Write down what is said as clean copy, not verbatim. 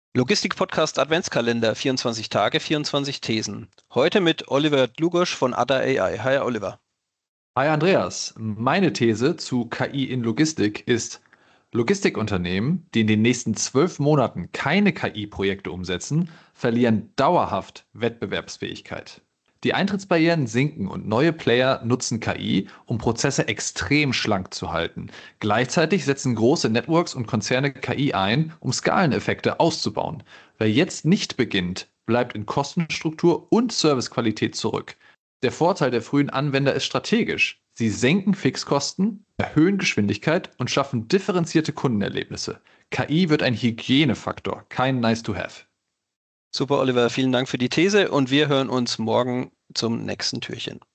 Logistik-Podcast Adventskalender, 24 Tage, 24 Thesen. Heute mit Oliver Dlugosch von Ada AI. Hi Oliver. Hi Andreas, meine These zu KI in Logistik ist, Logistikunternehmen, die in den nächsten 12 Monaten keine KI-Projekte umsetzen, verlieren dauerhaft Wettbewerbsfähigkeit. Die Eintrittsbarrieren sinken und neue Player nutzen KI, um Prozesse extrem schlank zu halten. Gleichzeitig setzen große Networks und Konzerne KI ein, um Skaleneffekte auszubauen. Wer jetzt nicht beginnt, bleibt in Kostenstruktur und Servicequalität zurück. Der Vorteil der frühen Anwender ist strategisch. Sie senken Fixkosten, erhöhen Geschwindigkeit und schaffen differenzierte Kundenerlebnisse. KI wird ein Hygienefaktor, kein Nice-to-have. Super Oliver, vielen Dank für die These und wir hören uns morgen zum nächsten Türchen.